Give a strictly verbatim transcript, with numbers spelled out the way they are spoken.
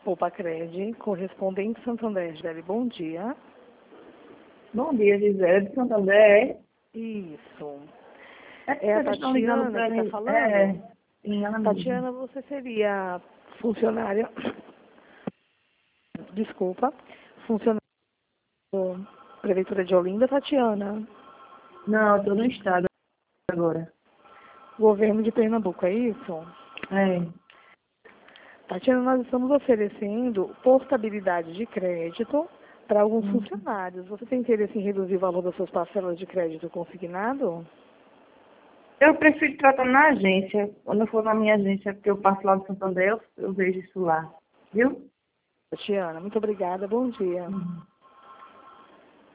Copacred, correspondente Santander. Gisele, bom dia. Bom dia, Gisele, de Santander. Isso. É, É a vocês estão ligando Tatiana para que está mim. falando? É, sim, ela mesma. Tatiana, você seria funcionária... Desculpa. Funcionária da Prefeitura de Olinda, Tatiana? Não, eu estou no estado agora. Governo de Pernambuco, é isso? É. Tatiana, nós estamos oferecendo portabilidade de crédito para alguns Hum. funcionários. Você tem interesse em reduzir o valor das suas parcelas de crédito consignado? Eu prefiro tratar na agência. Quando eu for na minha agência, porque eu passo lá do Santander, eu, eu vejo isso lá. Viu? Tatiana, muito obrigada. Bom dia. Uhum.